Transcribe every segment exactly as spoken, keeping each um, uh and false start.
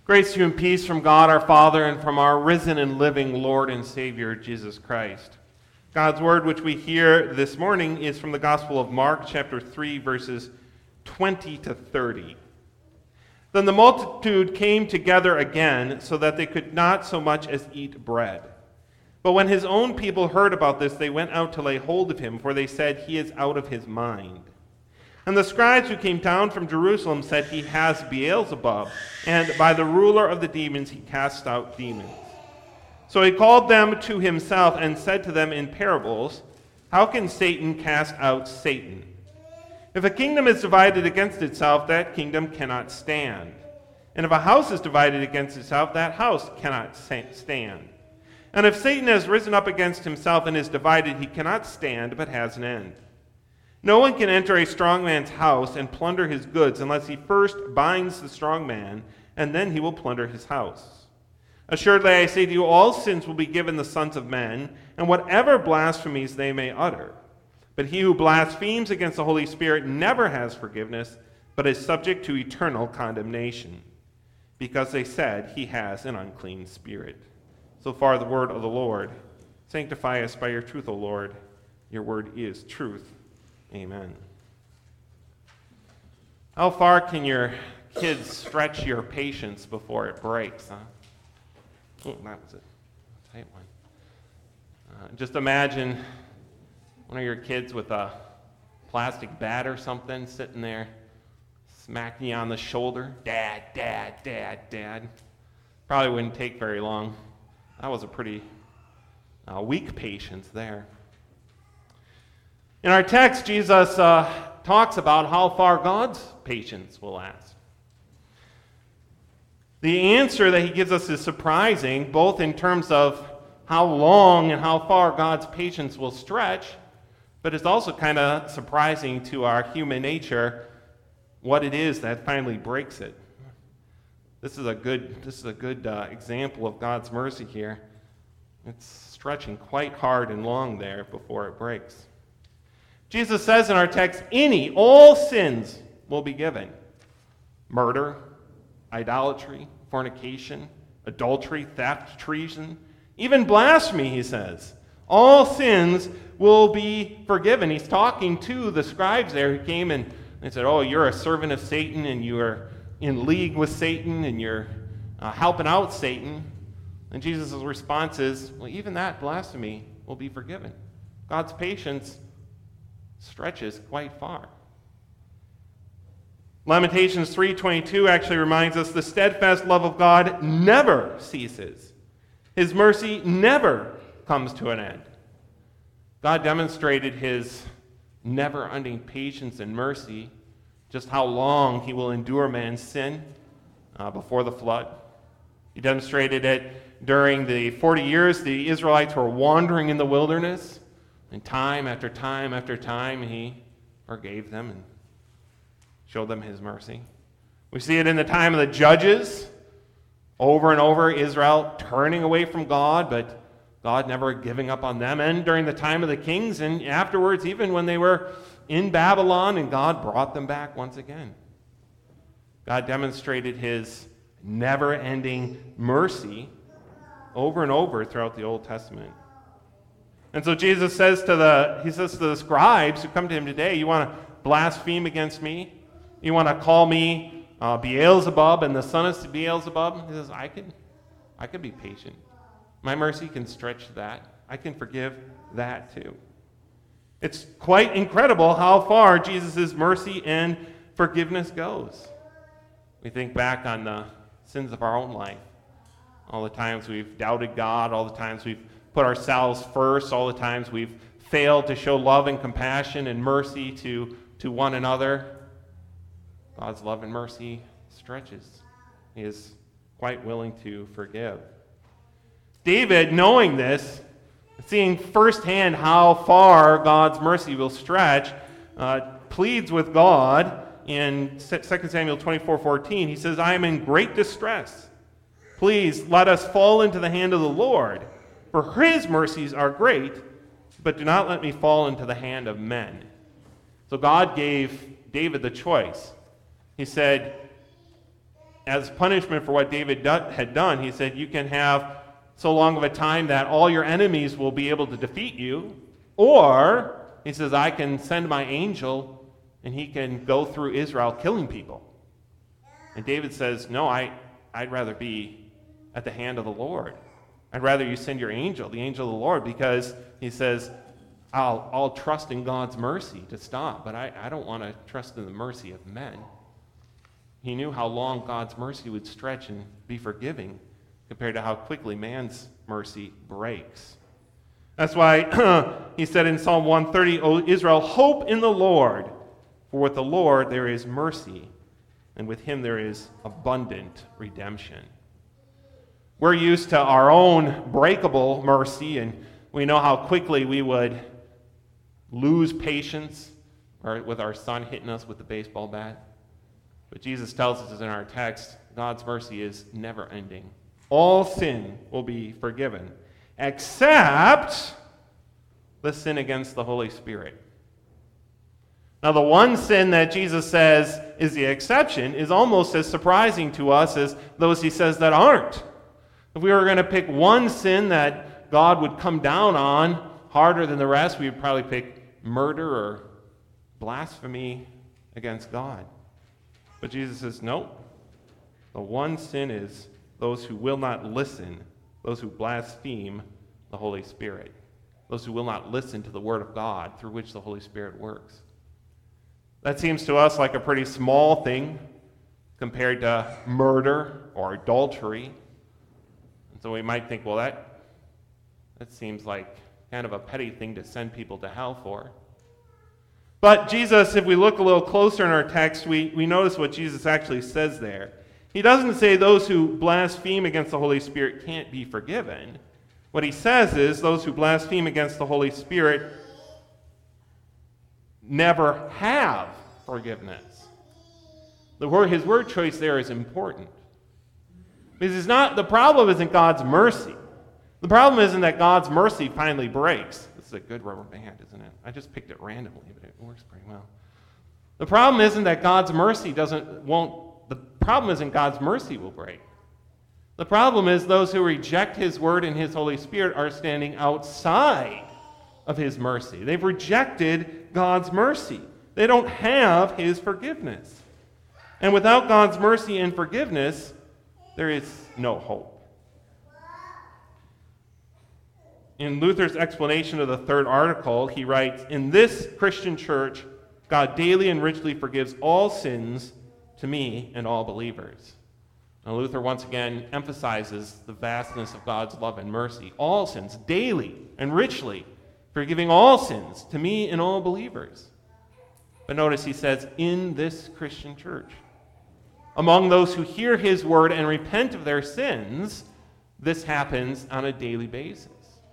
Grace to you and peace from God our Father and from our risen and living Lord and Savior, Jesus Christ. God's word which we hear this morning is from the Gospel of Mark, chapter three, verses twenty to thirty. Then the multitude came together again, so that they could not so much as eat bread. But when his own people heard about this, they went out to lay hold of him, for they said, "He is out of his mind." And the scribes who came down from Jerusalem said, "He has Beelzebub, and by the ruler of the demons he casts out demons." So he called them to himself and said to them in parables, "How can Satan cast out Satan? If a kingdom is divided against itself, that kingdom cannot stand. And if a house is divided against itself, that house cannot stand. And if Satan has risen up against himself and is divided, he cannot stand, but has an end. No one can enter a strong man's house and plunder his goods unless he first binds the strong man, and then he will plunder his house. Assuredly, I say to you, all sins will be given the sons of men, and whatever blasphemies they may utter. But he who blasphemes against the Holy Spirit never has forgiveness, but is subject to eternal condemnation, because they said he has an unclean spirit." So far the word of the Lord. Sanctify us by your truth, O Lord. Your word is truth. Amen. How far can your kids stretch your patience before it breaks, huh? Oh, that was a tight one. Uh, just imagine one of your kids with a plastic bat or something sitting there smacking you on the shoulder. Dad, dad, dad, dad. Probably wouldn't take very long. That was a pretty uh, weak patience there. In our text, Jesus uh, talks about how far God's patience will last. The answer that he gives us is surprising, both in terms of how long and how far God's patience will stretch, but it's also kind of surprising to our human nature what it is that finally breaks it. This is a good, this is a good uh, example of God's mercy here. It's stretching quite hard and long there before it breaks. Jesus says in our text, any, all sins will be given. Murder, idolatry, fornication, adultery, theft, treason, even blasphemy, he says. All sins will be forgiven. He's talking to the scribes there who came and they said, "Oh, you're a servant of Satan and you are in league with Satan and you're uh, helping out Satan." And Jesus' response is, well, even that blasphemy will be forgiven. God's patience stretches quite far. Lamentations three twenty-two actually reminds us the steadfast love of God never ceases. His mercy never comes to an end. God demonstrated his never-ending patience and mercy, just how long he will endure man's sin uh, before the flood. He demonstrated it during the forty years the Israelites were wandering in the wilderness. And time after time after time, he forgave them and showed them his mercy. We see it in the time of the judges. Over and over, Israel turning away from God, but God never giving up on them. And during the time of the kings, and afterwards, even when they were in Babylon, and God brought them back once again. God demonstrated his never-ending mercy over and over throughout the Old Testament. And so Jesus says to the, he says to the scribes who come to him today, you want to blaspheme against me? You want to call me uh, Beelzebub and the son of Beelzebub? He says, I can, I can be patient. My mercy can stretch that. I can forgive that too. It's quite incredible how far Jesus' mercy and forgiveness goes. We think back on the sins of our own life. All the times we've doubted God, all the times we've put ourselves first, all the times we've failed to show love and compassion and mercy to, to one another. God's love and mercy stretches. He is quite willing to forgive. David, knowing this, seeing firsthand how far God's mercy will stretch, uh, pleads with God in Second Samuel twenty-four fourteen. He says, I am in great distress. Please let us fall into the hand of the Lord, for his mercies are great, but do not let me fall into the hand of men. So God gave David the choice. He said, as punishment for what David do- had done, he said, you can have so long of a time that all your enemies will be able to defeat you, or, he says, I can send my angel and he can go through Israel killing people. And David says, no, I, I'd rather be at the hand of the Lord. I'd rather you send your angel, the angel of the Lord, because he says, I'll, I'll trust in God's mercy to stop, but I, I don't want to trust in the mercy of men. He knew how long God's mercy would stretch and be forgiving compared to how quickly man's mercy breaks. That's why he said in Psalm one thirty, O Israel, hope in the Lord, for with the Lord there is mercy, and with him there is abundant redemption. We're used to our own breakable mercy, and we know how quickly we would lose patience or with our son hitting us with the baseball bat. But Jesus tells us in our text, God's mercy is never ending. All sin will be forgiven, except the sin against the Holy Spirit. Now, the one sin that Jesus says is the exception is almost as surprising to us as those he says that aren't. If we were going to pick one sin that God would come down on harder than the rest, we would probably pick murder or blasphemy against God. But Jesus says, no. The one sin is those who will not listen, those who blaspheme the Holy Spirit, those who will not listen to the Word of God through which the Holy Spirit works. That seems to us like a pretty small thing compared to murder or adultery. And so we might think, well, that, that seems like kind of a petty thing to send people to hell for. But Jesus, if we look a little closer in our text, we, we notice what Jesus actually says there. He doesn't say those who blaspheme against the Holy Spirit can't be forgiven. What he says is those who blaspheme against the Holy Spirit never have forgiveness. The word, his word choice there is important. Because it's not, the problem isn't God's mercy. The problem isn't that God's mercy finally breaks. This is a good rubber band, isn't it? I just picked it randomly, but it works pretty well. The problem isn't that God's mercy doesn't, won't, the problem isn't God's mercy will break. The problem is those who reject his word and his Holy Spirit are standing outside of his mercy. They've rejected God's mercy. They don't have his forgiveness. And without God's mercy and forgiveness, there is no hope. In Luther's explanation of the third article, he writes, in this Christian church, God daily and richly forgives all sins to me and all believers. Now, Luther once again emphasizes the vastness of God's love and mercy. All sins, daily and richly, forgiving all sins to me and all believers. But notice he says, in this Christian church. Among those who hear his word and repent of their sins, this happens on a daily basis.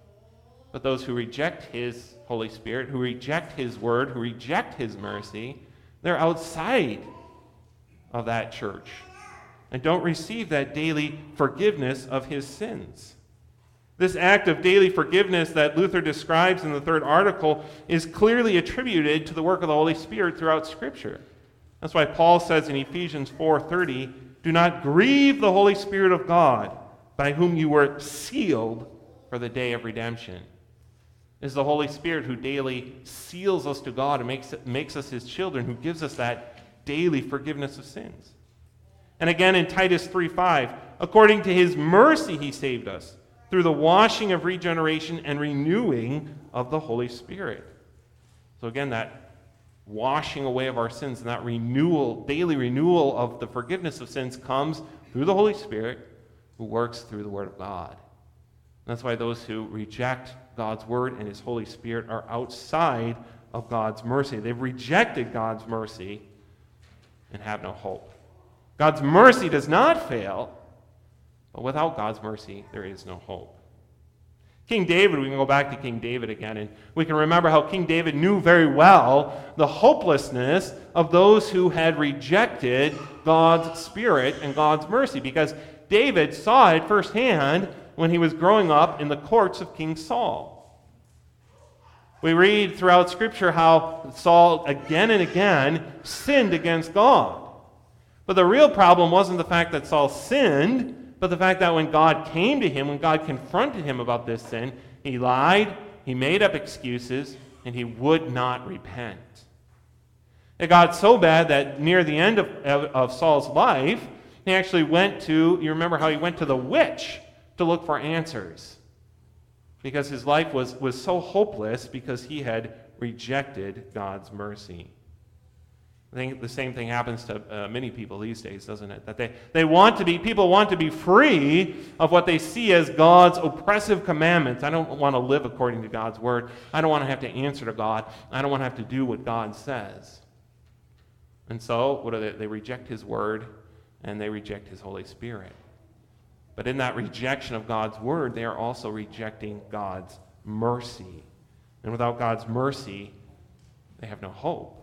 But those who reject his Holy Spirit, who reject his word, who reject his mercy, they're outside of that church and don't receive that daily forgiveness of his sins. This act of daily forgiveness that Luther describes in the third article is clearly attributed to the work of the Holy Spirit throughout Scripture. That's why Paul says in Ephesians four thirty, do not grieve the Holy Spirit of God, by whom you were sealed for the day of redemption. It is the Holy Spirit who daily seals us to God and makes, it, makes us his children, who gives us that daily forgiveness of sins. And again in Titus three five, according to his mercy he saved us, through the washing of regeneration and renewing of the Holy Spirit. So again, that washing away of our sins and that renewal, daily renewal of the forgiveness of sins comes through the Holy Spirit who works through the Word of God. That's why those who reject God's Word and his Holy Spirit are outside of God's mercy. They've rejected God's mercy and have no hope. God's mercy does not fail, but without God's mercy, there is no hope. King David, we can go back to King David again, and we can remember how King David knew very well the hopelessness of those who had rejected God's Spirit and God's mercy, because David saw it firsthand when he was growing up in the courts of King Saul. We read throughout Scripture how Saul again and again sinned against God. But the real problem wasn't the fact that Saul sinned, but the fact that when God came to him, when God confronted him about this sin, he lied, he made up excuses, and he would not repent. It got so bad that near the end of, of, of Saul's life, he actually went to, you remember how he went to the witch to look for answers. Because his life was, was so hopeless because he had rejected God's mercy. I think the same thing happens to uh, many people these days, doesn't it? That they, they want to be, people want to be free of what they see as God's oppressive commandments. I don't want to live according to God's word. I don't want to have to answer to God. I don't want to have to do what God says. And so, what do they? They reject his word and they reject his Holy Spirit. But in that rejection of God's word, they are also rejecting God's mercy. And without God's mercy, they have no hope.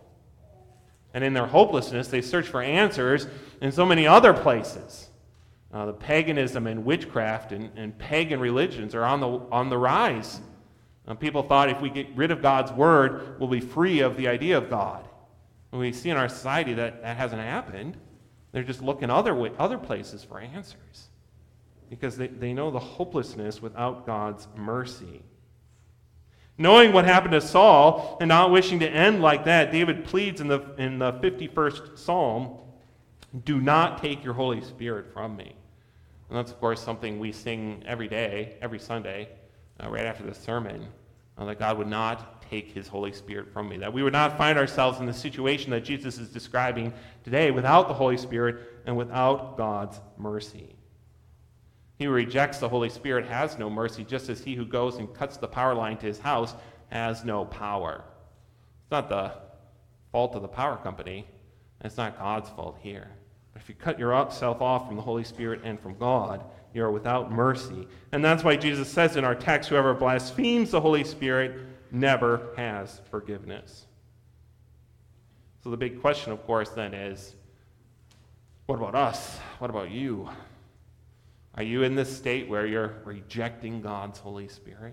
And in their hopelessness, they search for answers in so many other places. Uh, the paganism and witchcraft and, and pagan religions are on the, on the rise. Uh, people thought if we get rid of God's word, we'll be free of the idea of God. And we see in our society that that hasn't happened. They're just looking other, way, other places for answers because they, they know the hopelessness without God's mercy. Knowing what happened to Saul and not wishing to end like that, David pleads in the, in the fifty-first Psalm, "Do not take your Holy Spirit from me." And that's, of course, something we sing every day, every Sunday, uh, right after the sermon, uh, that God would not take his Holy Spirit from me, that we would not find ourselves in the situation that Jesus is describing today without the Holy Spirit and without God's mercy. He who rejects the Holy Spirit has no mercy, just as he who goes and cuts the power line to his house has no power. It's not the fault of the power company. It's not God's fault here. But if you cut yourself off from the Holy Spirit and from God, you are without mercy. And that's why Jesus says in our text, whoever blasphemes the Holy Spirit never has forgiveness. So the big question, of course, then is, what about us? What about you? Are you in this state where you're rejecting God's Holy Spirit?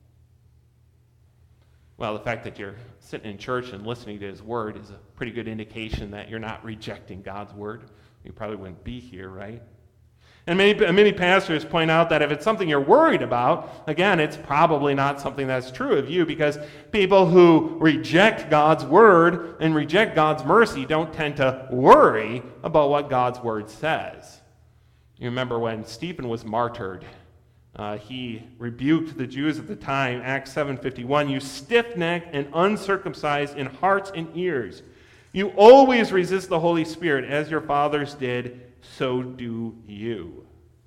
Well, the fact that you're sitting in church and listening to his word is a pretty good indication that you're not rejecting God's word. You probably wouldn't be here, right? And many, many pastors point out that if it's something you're worried about, again, it's probably not something that's true of you, because people who reject God's word and reject God's mercy don't tend to worry about what God's word says. You remember when Stephen was martyred, uh, he rebuked the Jews at the time, Acts seven fifty-one, "You stiff-necked and uncircumcised in hearts and ears. You always resist the Holy Spirit, as your fathers did, so do you."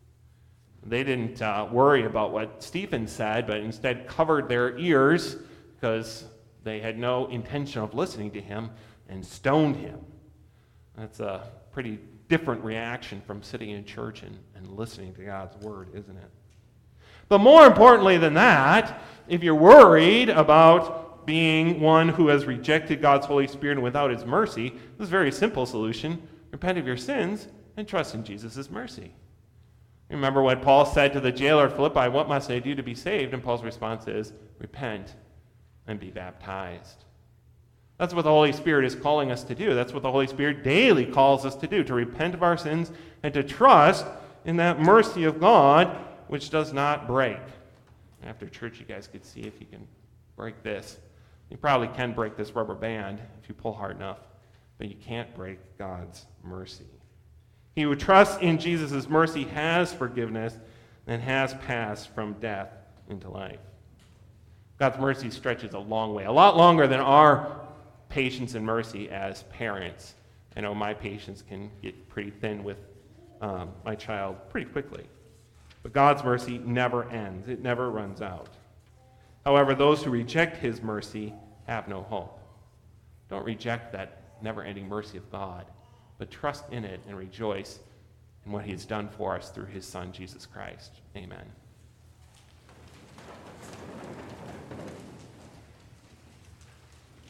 They didn't uh, worry about what Stephen said, but instead covered their ears because they had no intention of listening to him and stoned him. That's a pretty different reaction from sitting in church and, and listening to God's word, isn't it? But more importantly than that, if you're worried about being one who has rejected God's Holy Spirit and without his mercy, this is a very simple solution. Repent of your sins and trust in Jesus' mercy. Remember when Paul said to the jailer at Philippi, "What must I do to be saved?" And Paul's response is, "Repent and be baptized." That's what the Holy Spirit is calling us to do. That's what the Holy Spirit daily calls us to do, to repent of our sins and to trust in that mercy of God, which does not break. After church, you guys could see if you can break this. You probably can break this rubber band if you pull hard enough, but you can't break God's mercy. He who trusts in Jesus' mercy has forgiveness and has passed from death into life. God's mercy stretches a long way, a lot longer than our patience and mercy as parents. I know my patience can get pretty thin with um, my child pretty quickly. But God's mercy never ends. It never runs out. However, those who reject his mercy have no hope. Don't reject that never-ending mercy of God, but trust in it and rejoice in what he has done for us through his Son, Jesus Christ. Amen.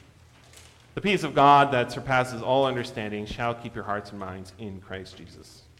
The peace of God that surpasses all understanding shall keep your hearts and minds in Christ Jesus.